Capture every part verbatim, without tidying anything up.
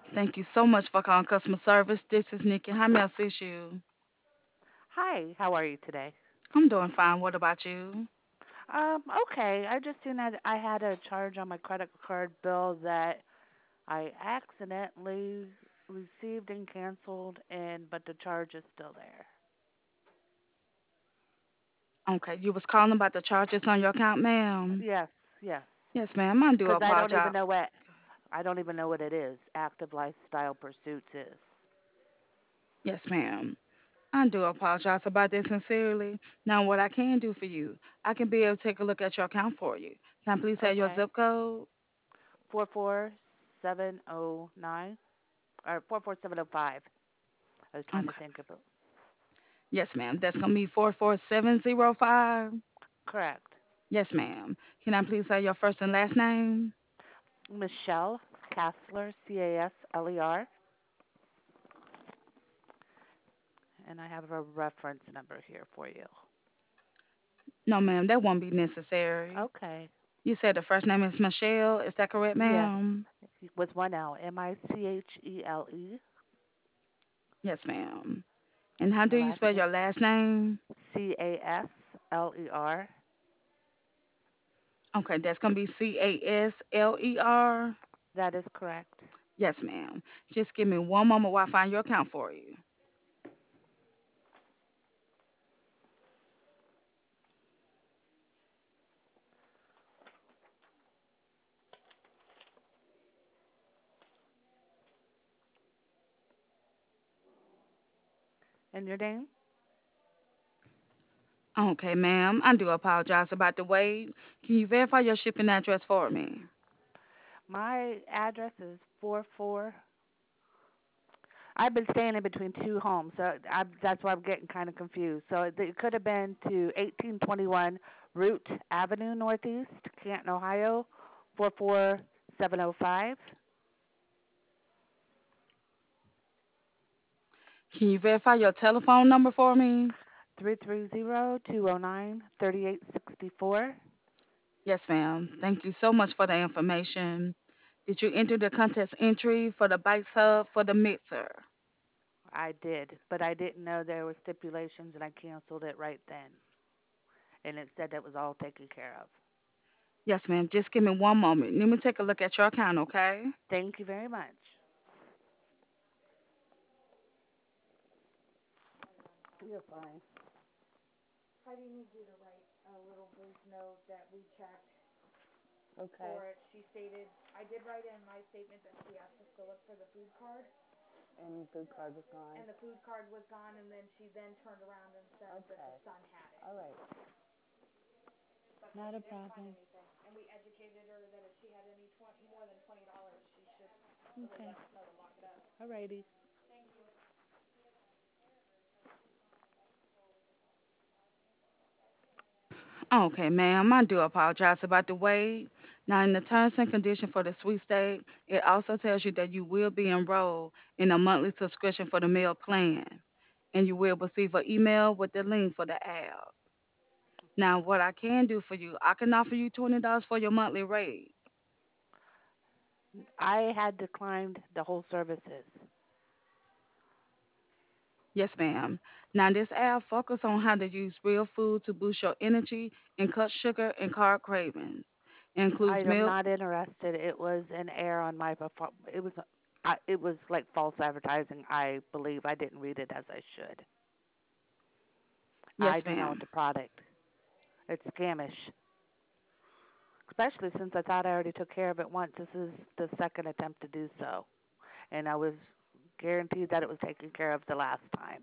Thank you so much for calling customer service. This is Nikki. How may I assist you? Hi, how are you today? I'm doing fine. What about you? Um, okay. I just seen that I had a charge on my credit card bill that I accidentally received and canceled, and but the charge is still there. Okay, you was calling about the charges on your account, ma'am. Yes, yes. Yes, ma'am. I do Because I don't even apologize. know what I don't even know what it is. Active Lifestyle Pursuits is. Yes, ma'am. I do apologize about this sincerely. Now, what I can do for you, I can be able to take a look at your account for you. Can I please have your Okay. zip code? Four four seven oh nine or four four seven oh five. I was trying to Okay. think of it. Yes, ma'am. That's gonna be four four seven zero five. Correct. Yes, ma'am. Can I please have your first and last name? Michelle Cassler, C A S L E R. And I have a reference number here for you. No, ma'am. That won't be necessary. Okay. You said the first name is Michelle. Is that correct, Yes, ma'am? with one L. M I C H E L E. Yes, ma'am. And how And do the you last spell name your last name? C A S L E R. Okay, that's gonna be C A S L E R. That is correct. Yes, ma'am. Just give me one moment while I find your account for you. And your name? Okay, ma'am. I do apologize about the wait. Can you verify your shipping address for me? My address is four four. I've been staying in between two homes, so I, that's why I'm getting kind of confused. So it, it could have been to eighteen twenty-one Root Avenue Northeast, Canton, Ohio, four four seven oh five. Can you verify your telephone number for me? Three three zero two zero nine thirty eight sixty four. Yes, ma'am. Thank you so much for the information. Did you enter the contest entry for the Bites Hub for the mixer? I did, but I didn't know there were stipulations, and I canceled it right then. And it said that was all taken care of. Yes, ma'am. Just give me one moment. Let me take a look at your account, okay? Thank you very much. You're fine. Okay. And food card was gone. Okay. All right. Not a problem. Okay. All righty. Okay, ma'am. I do apologize about the wait. Now, in the terms and conditions for the sweepstake, it also tells you that you will be enrolled in a monthly subscription for the meal plan, and you will receive an email with the link for the app. Now, what I can do for you, I can offer you twenty dollars for your monthly rate. I had declined the whole services. Yes, ma'am. Now, this app focuses on how to use real food to boost your energy and cut sugar and carb cravings. It I includes am milk. not interested. It was an error on my perform. It was, I, it was like false advertising. I believe I didn't read it as I should. I Yes, do not want ma'am. the product. It's scamish, especially since I thought I already took care of it once. This is the second attempt to do so, and I was guaranteed that it was taken care of the last time.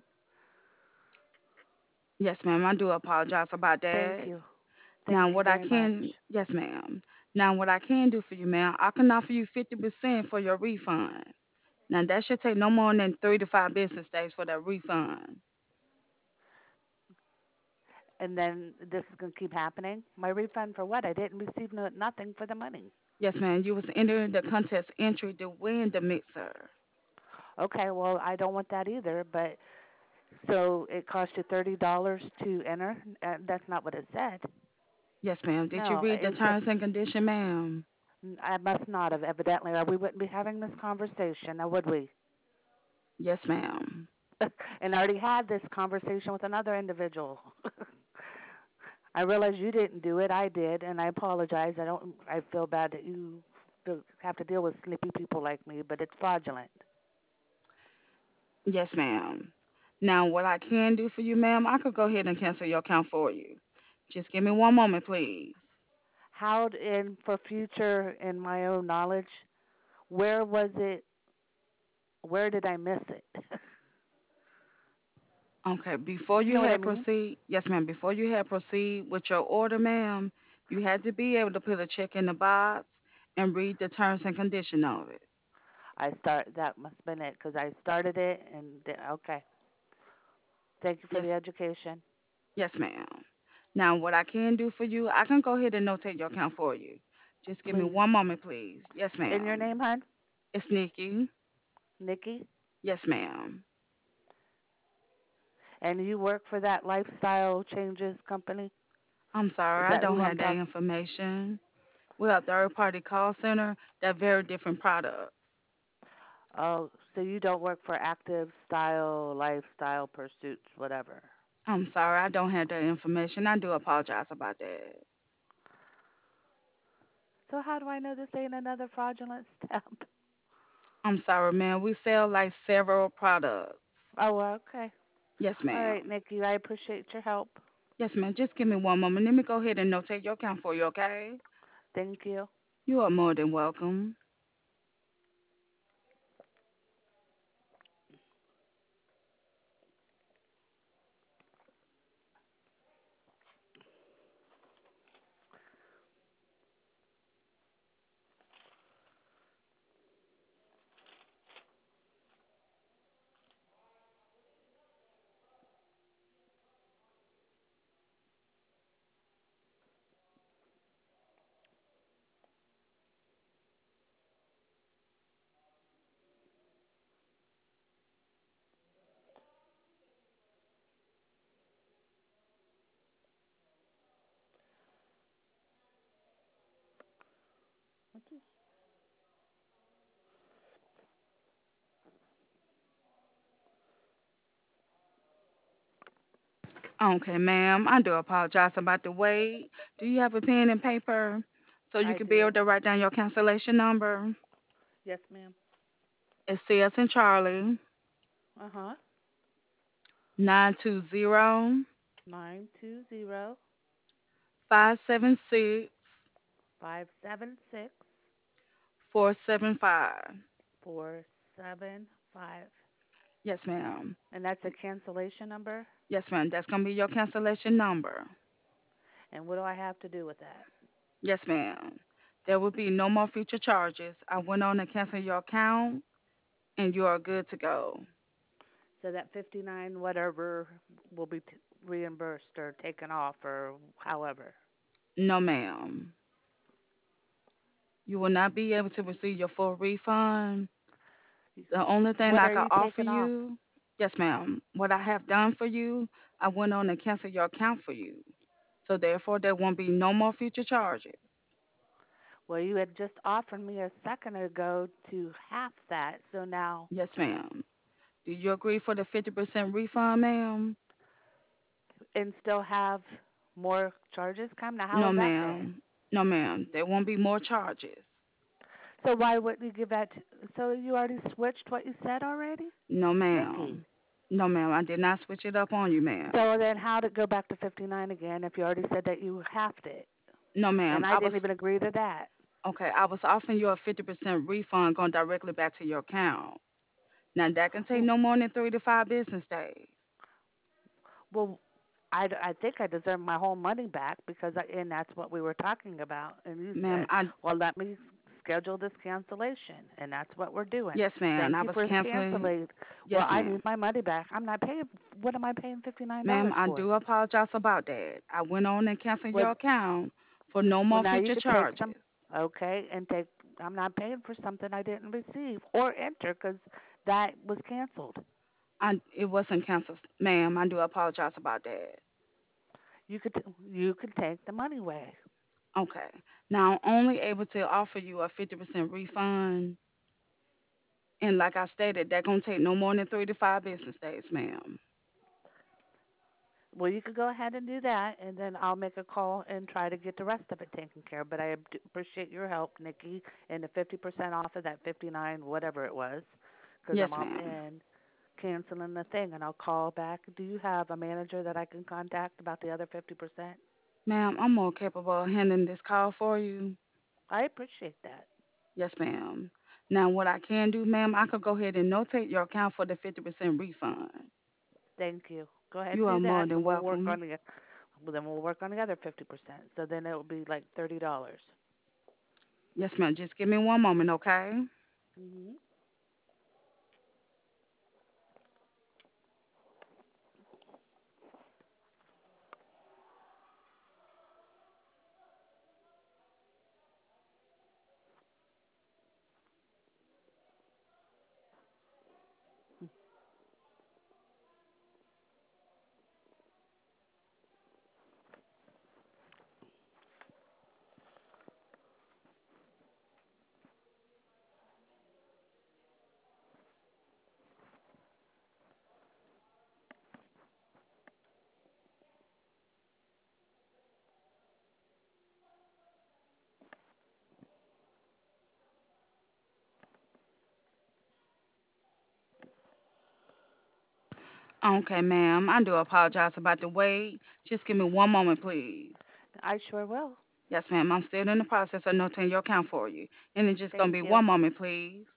Yes, ma'am. I do apologize about Thank that. you. Now, Thank you what I very much. can, yes, ma'am. Now, what I can do for you, ma'am, I can offer you fifty percent for your refund. Now, that should take no more than three to five business days for that refund. And then this is going to keep happening. My refund for what? I didn't receive no, nothing for the money. Yes, ma'am. You was entering the contest entry to win the mixer. Okay, well, I don't want that either, but so it cost you thirty dollars to enter? Uh, that's not what it said. Yes, ma'am. Did you No, read the it said terms and condition, ma'am? N- I must not have, evidently, or we wouldn't be having this conversation, now would we? Yes, ma'am. And I already had this conversation with another individual. I realize you didn't do it. I did, and I apologize. I don't. I feel bad that you do- have to deal with snippy people like me, but it's fraudulent. Yes, ma'am. Now, what I can do for you, ma'am, I could go ahead and cancel your account for you. Just give me one moment, please. How, d- in for future, in my own knowledge, where was it? Where did I miss it? Okay, before You you know what I had mean? proceed, yes, ma'am, before you had proceed with your order, ma'am, you had to be able to put a check in the box and read the terms and condition of it. I start. That must have been it because I started it, and th- okay. Thank you for the Yes, education. yes, ma'am. Now, what I can do for you, I can go ahead and notate your account for you. Just give me Please. one moment, please. Yes, In your ma'am. name, hon? It's Nikki. Nikki? Yes, ma'am. And you work for that lifestyle changes company? I'm Is sorry, I that don't who I'm have that talking? information. We're a third party call center that very different products. Oh, so you don't work for active style, lifestyle pursuits, whatever. I'm sorry, I don't have that information. I do apologize about that. So how do I know this ain't another fraudulent step? I'm sorry, man. We sell like several products. Oh, well, okay. Yes, All right, ma'am. Nikki, I appreciate your help. Yes, ma'am. Just give me one moment. Let me go ahead and notate your account for you, okay? Thank you. You are more than welcome. Okay, ma'am. I do apologize about the wait. Do you have a pen and paper so you I could be able do. to write down your cancellation number? Yes, ma'am. It's C as in Charlie, Uh huh. nine two zero, Nine two zero five seven six, five seven six four seven five. four seven five. Yes, ma'am. And that's a cancellation number. Yes, ma'am. That's going to be your cancellation number. And what do I have to do with that? Yes, ma'am. There will be no more future charges. I went on to cancel your account and you are good to go. So that fifty nine whatever will be t- reimbursed or taken off or however. No, ma'am. You will not be able to receive your full refund. The only thing What I are can you offer taking off? you, yes, ma'am, what I have done for you, I went on and canceled your account for you. So therefore, there won't be no more future charges. Well, you had just offered me a second ago to half that, so now Yes, ma'am. Do you agree for the fifty percent refund, ma'am? and still have more charges come. Now, how No, is that fair? ma'am. No, ma'am. There won't be more charges. So why wouldn't you give that? To, so you already switched what you said already, No, Nikki. ma'am. No, ma'am. I did not switch it up on you, ma'am. So then, how did it go back to fifty nine again if you already said that you halved it, No, ma'am. and I I didn't was even agree to that? okay. I was offering you a fifty percent refund going directly back to your account. Now that can take Well, no more than three to five business days. well I, I think I deserve my whole money back because I, and that's what we were talking about. And you Ma'am, said, I well, let me schedule this cancellation, and that's what we're doing. yes, ma'am. Thank I you was for canceling. canceling. Well, Yes, I need ma'am. my money back. I'm not paying. What am I paying fifty nine Ma'am, dollars I for? do apologize about that. I went on and canceled Well, your account for no well, more now you future could take some, charges. okay, and take. I'm not paying for something I didn't receive or enter because that was canceled. I it wasn't canceled, ma'am. I do apologize about that. You could you could take the money away. Okay. Now, I'm only able to offer you a fifty percent refund. And like I stated, that gonna take no more than three to five business days, ma'am. Well, you could go ahead and do that, and then I'll make a call and try to get the rest of it taken care of. But I ab- appreciate your help, Nikki, and the fifty percent off of that fifty-nine, whatever it was, because I'm Yes, off ma'am. and canceling the thing, and I'll call back. Do you have a manager that I can contact about the other fifty percent? Ma'am, I'm more capable of handling this call for you. I appreciate that. Yes, ma'am. Now, what I can do, ma'am, I could go ahead and notate your account for the fifty percent refund. Thank you. Go ahead You and are do more that, than and we'll work on welcome. the well, then we'll work on the other fifty percent. So then it will be like thirty dollars. Yes, ma'am. Just give me one moment, okay? Mhm. Okay, ma'am. I do apologize about the wait. Just give me one moment, please. I sure will. Yes, ma'am. I'm still in the process of notating your account for you. And it's just going to Thank be you. one moment, please.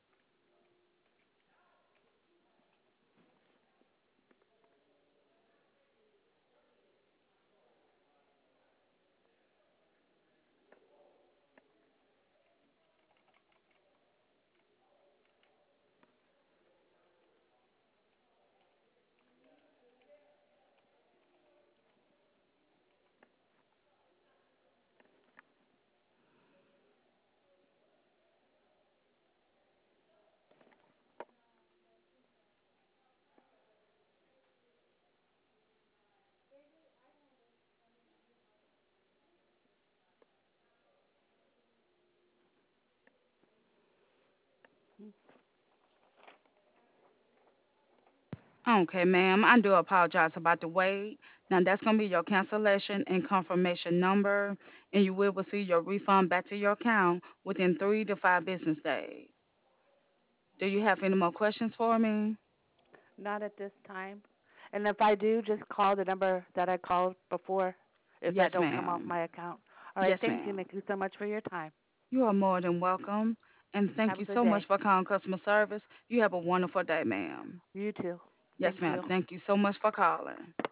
Okay, ma'am. I do apologize about the wait. Now, that's going to be your cancellation and confirmation number, and you will receive your refund back to your account within three to five business days. Do you have any more questions for me? Not at this time. And if I do, just call the number that I called before if that Yes, don't come off ma'am. my account. All right. Yes, Thank you, ma'am. Nikki, so much for your time. You are more than welcome. And thank Have a you good so much day. for calling customer service. You have a wonderful day, ma'am. You too. Yes, Thank ma'am. you. Thank you so much for calling.